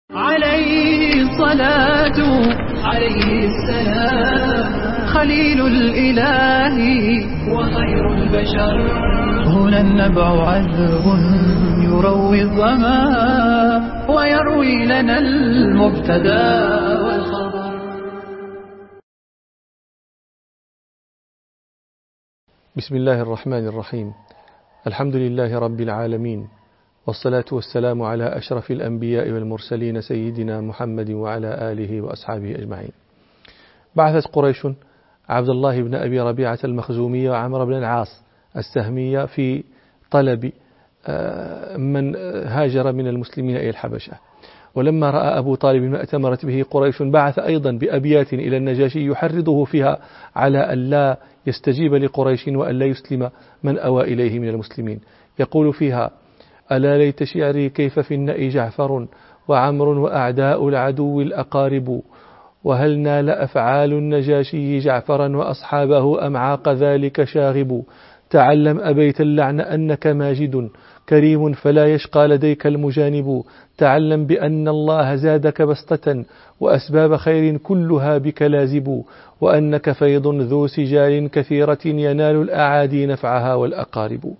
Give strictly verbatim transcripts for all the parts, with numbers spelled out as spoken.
عليه الصلاة عليه السلام خليل الإله وخير البشر. هنا النبع عذب يروي الظما ويروي لنا المبتدا والخبر. بسم الله الرحمن الرحيم. الحمد لله رب العالمين، والصلاة والسلام على أشرف الأنبياء والمرسلين سيدنا محمد وعلى آله وأصحابه أجمعين. بعثت قريش عبد الله بن أبي ربيعة المخزومية وعمر بن العاص السهمية في طلب من هاجر من المسلمين إلى الحبشة، ولما رأى أبو طالب ما أتمرت به قريش بعث أيضا بأبيات إلى النجاشي يحرضه فيها على أن لا يستجيب لقريش وأن لا يسلم من أوى إليه من المسلمين. يقول فيها: ألا ليت شعري كيف في النأي جعفر وعمر وأعداء العدو الأقارب، وهل نال أفعال النجاشي جعفرا وأصحابه أم عاق ذلك شاغب. تعلم أبيت اللعن أنك ماجد كريم فلا يشقى لديك المجانب. تعلم بأن الله زادك بسطة وأسباب خير كلها بك لازب، وأنك فيض ذو سجال كثيرة ينال الأعادي نفعها والأقارب.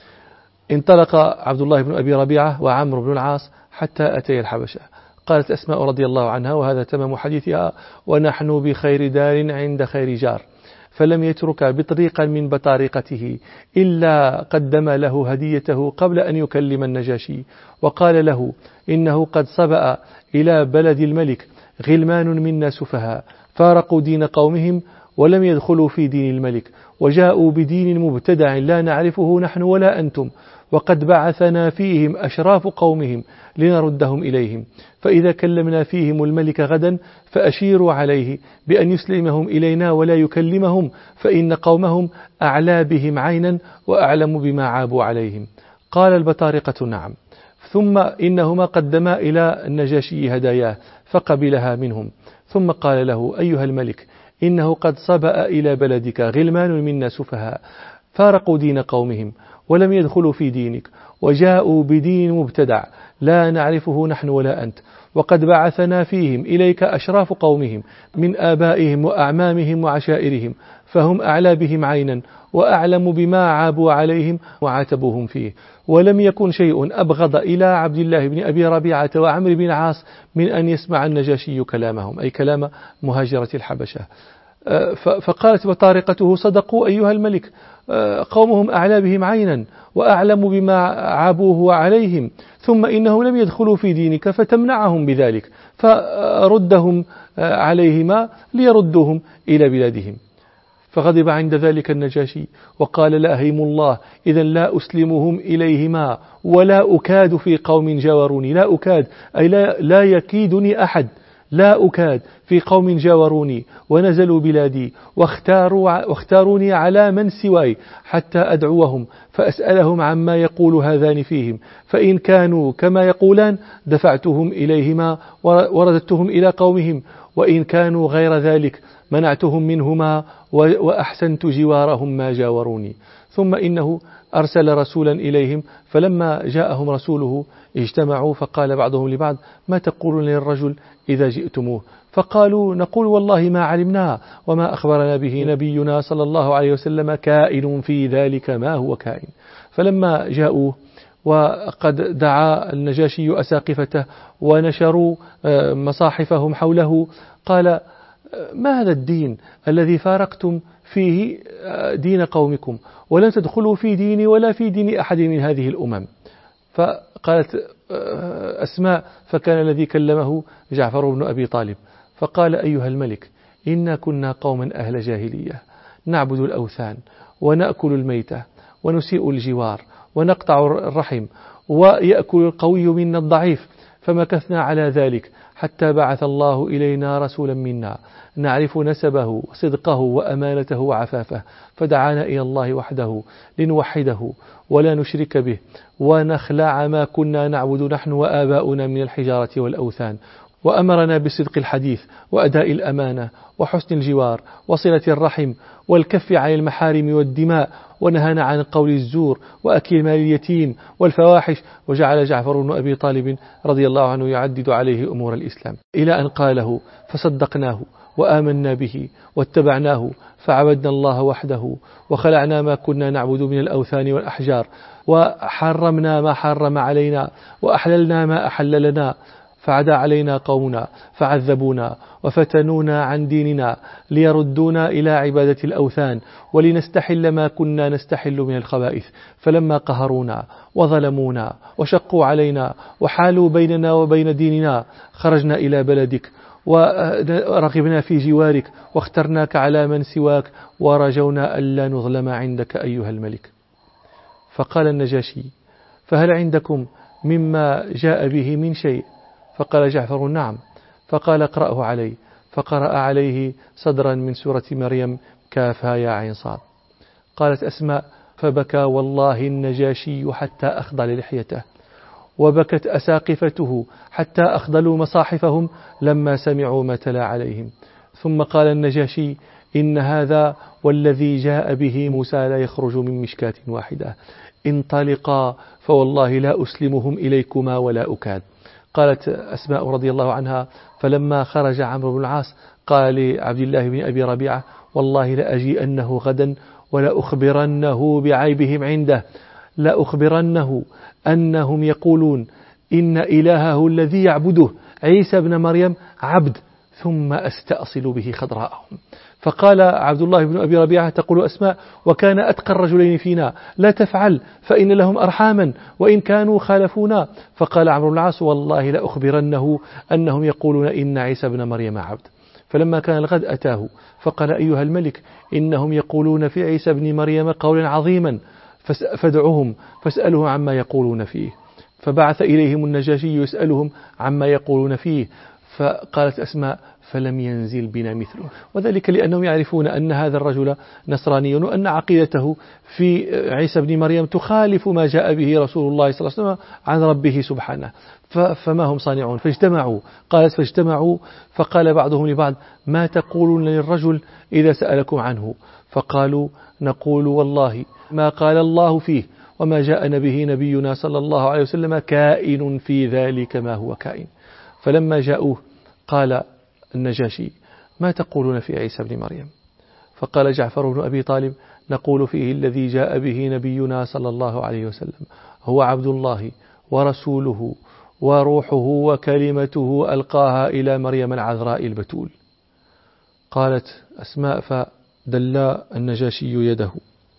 انطلق عبد الله بن أبي ربيعة وعمرو بن العاص حتى أتي الحبشة. قالت أسماء رضي الله عنها، وهذا تمام حديثها: ونحن بخير دار عند خير جار. فلم يترك بطريقا من بطارقته إلا قدم له هديته قبل أن يكلم النجاشي، وقال له: إنه قد صبأ إلى بلد الملك غلمان منا سفهاء فارقوا دين قومهم ولم يدخلوا في دين الملك، وجاءوا بدين مبتدع لا نعرفه نحن ولا أنتم، وقد بعثنا فيهم أشراف قومهم لنردهم إليهم، فإذا كلمنا فيهم الملك غدا فأشيروا عليه بأن يسلمهم إلينا ولا يكلمهم، فإن قومهم أعلى بهم عينا وأعلم بما عابوا عليهم. قال البطارقة: نعم. ثم إنهما قدما إلى النجاشي هداياه فقبلها منهم، ثم قال له: أيها الملك، إنه قد صبأ إلى بلدك غلمان منا سفهاء فارقوا دين قومهم ولم يدخلوا في دينك، وجاءوا بدين مبتدع لا نعرفه نحن ولا أنت، وقد بعثنا فيهم إليك أشراف قومهم من آبائهم وأعمامهم وعشائرهم، فهم أعلى بهم عينا وأعلم بما عابوا عليهم وعاتبوهم فيه. ولم يكن شيء أبغض إلى عبد الله بن أبي ربيعة وعمرو بن العاص من أن يسمع النجاشي كلامهم، أي كلام مهاجرة الحبشة. فقالت بطارقته: صدقوا أيها الملك، قومهم أعلى بهم عينا وأعلم بما عابوه عليهم، ثم إنهم لم يدخلوا في دينك فتمنعهم بذلك، فردهم عليهما ليردوهم إلى بلادهم. فغضب عند ذلك النجاشي وقال: لا أهيم الله، إذا لا أسلمهم إليهما ولا أكاد في قوم جاوروني. لا أكاد أي لا, لا يكيدني أحد، لا أكاد في قوم جاوروني ونزلوا بلادي واختاروا واختاروني على من سواي حتى أدعوهم فأسألهم عما يقول هذان فيهم، فإن كانوا كما يقولان دفعتهم إليهما ورددتهم إلى قومهم، وإن كانوا غير ذلك منعتهم منهما وأحسنت جوارهم ما جاوروني. ثم إنه أرسل رسولا إليهم، فلما جاءهم رسوله اجتمعوا فقال بعضهم لبعض: ما تقولون للرجل إذا جئتموه؟ فقالوا: نقول والله ما علمنا وما أخبرنا به نبينا صلى الله عليه وسلم كائن في ذلك ما هو كائن. فلما جاءوا وقد دعا النجاشي أساقفته ونشروا مصاحفهم حوله، قال: ما هذا الدين الذي فارقتم فيه دين قومكم ولن تدخلوا في ديني ولا في دين أحد من هذه الأمم؟ فقالت أسماء: فكان الذي كلمه جعفر بن أبي طالب، فقال: أيها الملك، إنا كنا قوما أهل جاهلية نعبد الأوثان ونأكل الميتة ونسيء الجوار ونقطع الرحم ويأكل القوي منا الضعيف، فمكثنا على ذلك حتى بعث الله إلينا رسولا منا نعرف نسبه وصدقه وأمانته وعفافه، فدعانا إلى الله وحده لنوحده ولا نشرك به ونخلع ما كنا نعبد نحن وآباؤنا من الحجارة والأوثان، وأمرنا بصدق الحديث وأداء الأمانة وحسن الجوار وصلة الرحم والكف عن المحارم والدماء، ونهانا عن قول الزور وأكل مال اليتيم والفواحش. وجعل جعفر بن أبي طالب رضي الله عنه يعدد عليه أمور الإسلام إلى أن قاله فصدقناه وآمنا به واتبعناه، فعبدنا الله وحده وخلعنا ما كنا نعبد من الأوثان والأحجار، وحرمنا ما حرم علينا وأحللنا ما أحل لنا، فعدا علينا قومنا فعذبونا وفتنونا عن ديننا ليردونا إلى عبادة الأوثان ولنستحل ما كنا نستحل من الخبائث. فلما قهرونا وظلمونا وشقوا علينا وحالوا بيننا وبين ديننا خرجنا إلى بلدك ورغبنا في جوارك واخترناك على من سواك ورجونا ألا نظلم عندك أيها الملك. فقال النجاشي: فهل عندكم مما جاء به من شيء؟ فقال جعفر: نعم. فقال: اقرأه علي. فقرأ عليه صدرا من سورة مريم كافها يا عين صاد. قالت أسماء: فبكى والله النجاشي حتى أخضل لحيته، وبكت أساقفته حتى أخضلوا مصاحفهم لما سمعوا ما تلا عليهم. ثم قال النجاشي: إن هذا والذي جاء به موسى لا يخرج من مشكاة واحدة، انطلقا فوالله لا أسلمهم إليكما ولا أكاد. قالت أسماء رضي الله عنها: فلما خرج عمرو بن العاص قال لعبد الله بن أبي ربيعة: والله لأجيئنه غدا ولا أخبرنه بعيبهم عنده، لا أخبرنه أنهم يقولون إن إلهه الذي يعبده عيسى بن مريم عبد، ثم أستأصل به خضراءهم. فقال عبد الله بن أبي ربيعة: تقول أسماء: وكان أتقى الرجلين فينا، لا تفعل فإن لهم أرحاما وإن كانوا خالفونا. فقال عمرو بن العاص: والله لأخبرنه أنهم يقولون إن عيسى بن مريم عبد. فلما كان الغد أتاه فقال: أيها الملك، إنهم يقولون في عيسى بن مريم قولا عظيما، فادعهم فاسألهم عما يقولون فيه. فبعث إليهم النجاشي يسألهم عما يقولون فيه. فقالت أسماء: فلم ينزل بنا مثله، وذلك لأنهم يعرفون أن هذا الرجل نصراني وأن عقيدته في عيسى بن مريم تخالف ما جاء به رسول الله صلى الله عليه وسلم عن ربه سبحانه، فما هم صانعون. فاجتمعوا. قالت: فاجتمعوا فقال بعضهم لبعض: ما تقولون للرجل إذا سألكم عنه؟ فقالوا: نقول والله ما قال الله فيه وما جاءنا به نبينا صلى الله عليه وسلم كائن في ذلك ما هو كائن. فلما جاءوه قال النجاشي: ما تقولون في عيسى بن مريم؟ فقال جعفر بن أبي طالب: نقول فيه الذي جاء به نبينا صلى الله عليه وسلم، هو عبد الله ورسوله وروحه وكلمته ألقاها إلى مريم العذراء البتول. قالت أسماء: فدل النجاشي يده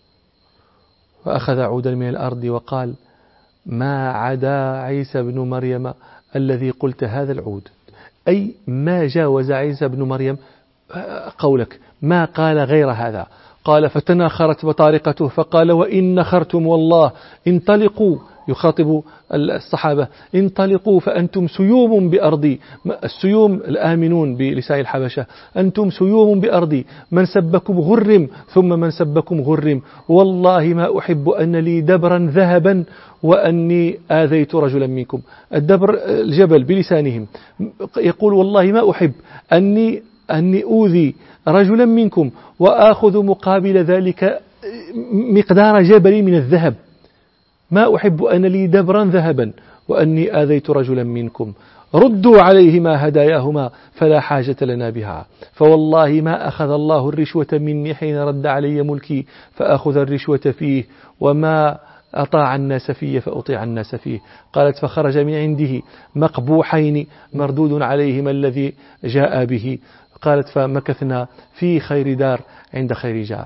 فأخذ عودا من الأرض وقال: ما عدا عيسى بن مريم الذي قلت هذا العود، أي ما جاوز عيسى بن مريم قولك، ما قال غير هذا. قال: فتناخرت بطارقته فقال: وإن نخرتم والله انطلقوا، يخاطب الصحابة: انطلقوا فأنتم سيوم بأرضي. السيوم الآمنون بلسان الحبشة: أنتم سيوم بأرضي، من سبكم غرم ثم من سبكم غرم، والله ما أحب أن لي دبرا ذهبا وأني آذيت رجلا منكم. الدبر الجبل بلسانهم، يقول: والله ما أحب أني أني أوذي رجلا منكم وآخذ مقابل ذلك مقدار جبل من الذهب، ما أحب أن لي دبرا ذهبا وأني آذيت رجلا منكم، ردوا عليهما هداياهما فلا حاجة لنا بها، فوالله ما أخذ الله الرشوة مني حين رد علي ملكي فأخذ الرشوة فيه، وما أطاع الناس فيه فأطيع الناس فيه. قالت: فخرج من عنده مقبوحين مردود عليهما الذي جاء به. قالت: فمكثنا في خير دار عند خير جار.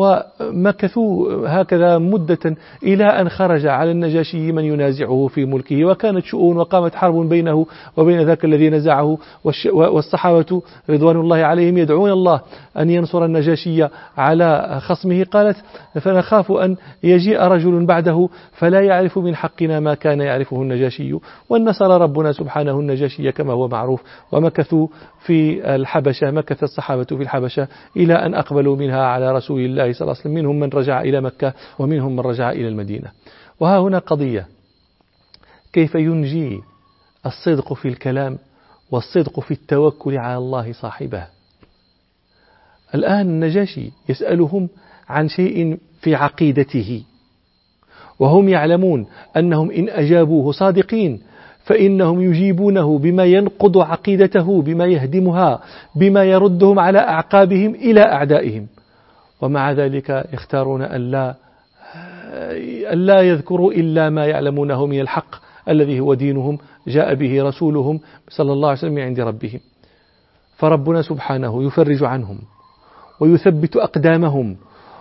ومكثوا هكذا مدة إلى أن خرج على النجاشي من ينازعه في ملكه، وكانت شؤون وقامت حرب بينه وبين ذاك الذي نزعه، والصحابة رضوان الله عليهم يدعون الله أن ينصر النجاشي على خصمه. قالت: فنخاف أن يجيء رجل بعده فلا يعرف من حقنا ما كان يعرفه النجاشي، والنصر ربنا سبحانه النجاشي كما هو معروف. ومكثوا في الحبشة، مكث الصحابة في الحبشة إلى أن أقبلوا منها على رسول الله صلى الله عليه وسلم، منهم من رجع إلى مكة ومنهم من رجع إلى المدينة. وها هنا قضية: كيف ينجي الصدق في الكلام والصدق في التوكل على الله صاحبه. الآن النجاشي يسألهم عن شيء في عقيدته، وهم يعلمون أنهم إن أجابوه صادقين فإنهم يجيبونه بما ينقض عقيدته، بما يهدمها، بما يردهم على أعقابهم إلى أعدائهم. ومع ذلك يختارون أن لا, أن لا يذكروا إلا ما يعلمونه من الحق الذي هو دينهم جاء به رسولهم صلى الله عليه وسلم من عند ربهم. فربنا سبحانه يفرج عنهم ويثبت أقدامهم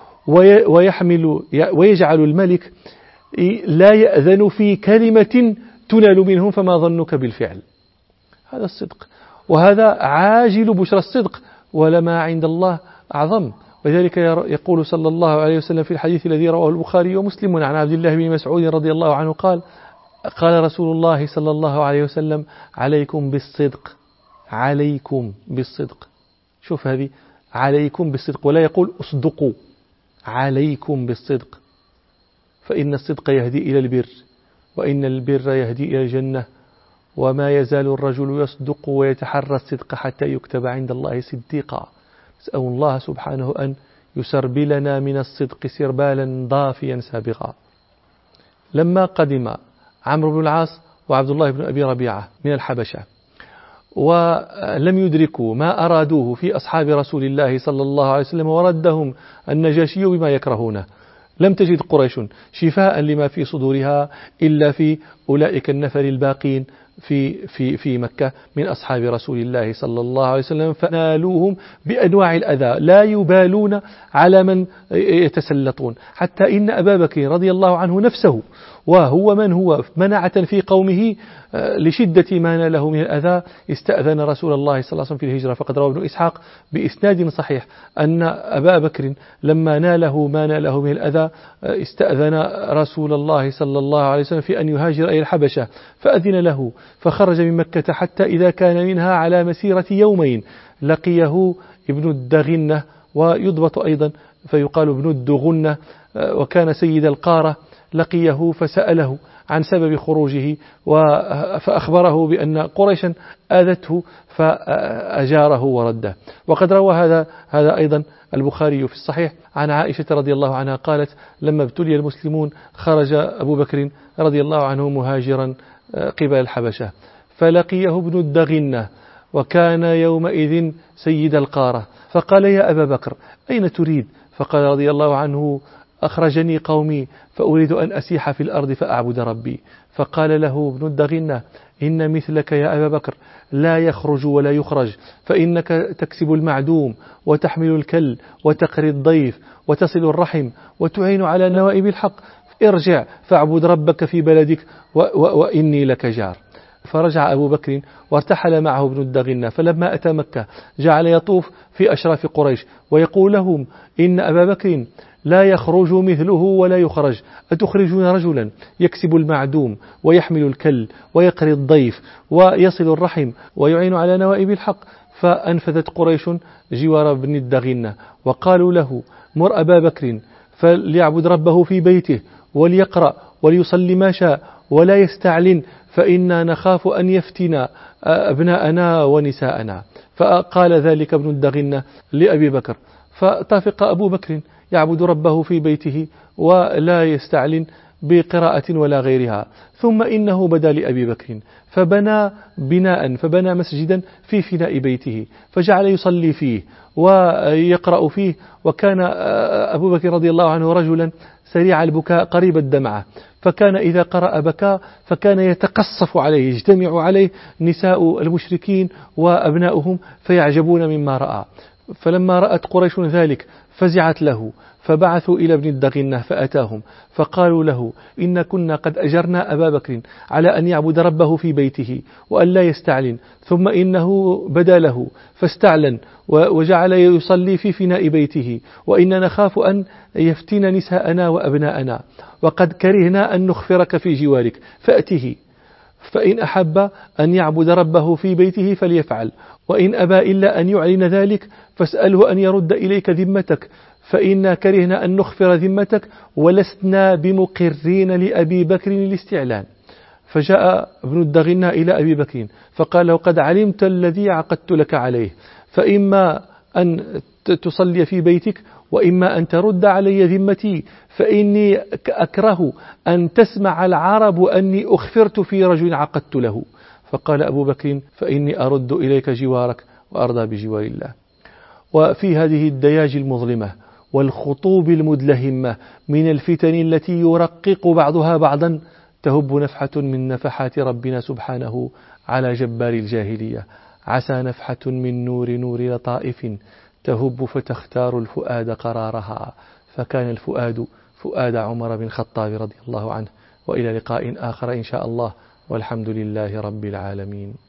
ويحمل ويجعل الملك لا يأذن في كلمة تنال منهم، فما ظنك بالفعل. هذا الصدق، وهذا عاجل بشرى الصدق، ولما عند الله أعظم. وذلك يقول صلى الله عليه وسلم في الحديث الذي رواه البخاري ومسلم عن عبد الله بن مسعود رضي الله عنه قال: قال رسول الله صلى الله عليه وسلم: عليكم بالصدق، عليكم بالصدق. شوف هذه، عليكم بالصدق، ولا يقول اصدقوا، عليكم بالصدق، فإن الصدق يهدي إلى البر، وإن البر يهدي إلى الجنة، وما يزال الرجل يصدق ويتحرى الصدق حتى يكتب عند الله صديقا. نسأل الله سبحانه أن يسربلنا من الصدق سربالا ضافيا سابقا. لما قدم عمرو بن العاص وعبد الله بن أبي ربيعة من الحبشة ولم يدركوا ما أرادوه في أصحاب رسول الله صلى الله عليه وسلم، وردهم النجاشي بما يكرهونه، لم تجد قريش شفاء لما في صدورها إلا في أولئك النفر الباقين في في في مكة من أصحاب رسول الله صلى الله عليه وسلم، فنالوهم بأنواع الأذى، لا يبالون على من يتسلطون، حتى إن أبا بكر رضي الله عنه نفسه، وهو من هو منعة في قومه لشدة ما ناله من الأذى، استأذن رسول الله صلى الله عليه وسلم في الهجرة. فقد روى ابن إسحاق بإسناد صحيح أن أبا بكر لما ناله ما ناله من الأذى استأذن رسول الله صلى الله عليه وسلم في أن يهاجر إلى الحبشة، فأذن له، فخرج من مكة حتى إذا كان منها على مسيرة يومين لقيه ابن الدغنة، ويضبط أيضا فيقال ابن الدغنة، وكان سيد القارة، لقيه فسأله عن سبب خروجه، فأخبره بأن قريشا آذته فأجاره ورده. وقد روى هذا هذا أيضا البخاري في الصحيح عن عائشة رضي الله عنها قالت: لما ابتلي المسلمون خرج أبو بكر رضي الله عنه مهاجرا قبل الحبشة، فلقيه ابن الدغنة، وكان يومئذ سيد القارة، فقال: يا أبا بكر أين تريد؟ فقال رضي الله عنه: أخرجني قومي فأريد أن أسيح في الأرض فأعبد ربي. فقال له ابن الدغنة: إن مثلك يا أبا بكر لا يخرج ولا يخرج، فإنك تكسب المعدوم وتحمل الكل وتقري الضيف وتصل الرحم وتعين على نوائب الحق، ارجع فاعبد ربك في بلدك و و وإني لك جار. فرجع أبو بكر وارتحل معه ابن الدغنة، فلما أتى مكة جعل يطوف في أشراف قريش ويقول لهم: إن أبا بكر لا يخرج مثله ولا يخرج، أتخرجون رجلا يكسب المعدوم ويحمل الكل ويقري الضيف ويصل الرحم ويعين على نوائب الحق؟ فأنفذت قريش جوار ابن الدغنة وقالوا له: مر أبا بكر فليعبد ربه في بيته وليقرأ وليصلي ما شاء ولا يستعلن، فإنا نخاف أن يفتن أبناءنا ونساءنا. فقال ذلك ابن الدغنة لأبي بكر، فاتفق أبو بكر يعبد ربه في بيته ولا يستعلن بقراءة ولا غيرها. ثم إنه بدا لأبي بكر فبنى بناء فبنى مسجدا في فناء بيته، فجعل يصلي فيه ويقرأ فيه. وكان أبو بكر رضي الله عنه رجلا سريع البكاء قريب الدمعة، فكان إذا قرأ بكاء، فكان يتقصف عليه، يجتمع عليه نساء المشركين وأبناؤهم فيعجبون مما رأى. فلما رأت قريش ذلك فزعت له، فبعثوا إلى ابن الدغنة فأتاهم فقالوا له: إن كنا قد أجرنا أبا بكر على أن يعبد ربه في بيته وأن لا يستعلن، ثم إنه بدا له فاستعلن وجعل يصلي في فناء بيته، وإننا نخاف أن يفتن نساءنا وأبناءنا، وقد كرهنا أن نخفرك في جوارك، فأته، فإن أحب أن يعبد ربه في بيته فليفعل، وإن أبى إلا أن يعلن ذلك فاسأله أن يرد إليك ذمتك، فإنا كرهنا أن نخفر ذمتك ولسنا بمقرين لأبي بكر الاستعلان. فجاء ابن الدغنة إلى أبي بكر فقال له: قد علمت الذي عقدت لك عليه، فإما أن تصلي في بيتك وإما أن ترد علي ذمتي، فإني أكره أن تسمع العرب أني أخفرت في رجل عقدت له. فقال أبو بكر: فإني أرد إليك جوارك وأرضى بجوار الله. وفي هذه الدياج المظلمة والخطوب المدلهمة من الفتن التي يرقق بعضها بعضا تهب نفحة من نفحات ربنا سبحانه على جبار الجاهلية، عسى نفحة من نور نور لطائف تهب فتختار الفؤاد قرارها، فكان الفؤاد فؤاد عمر بن الخطاب رضي الله عنه. وإلى لقاء آخر إن شاء الله، والحمد لله رب العالمين.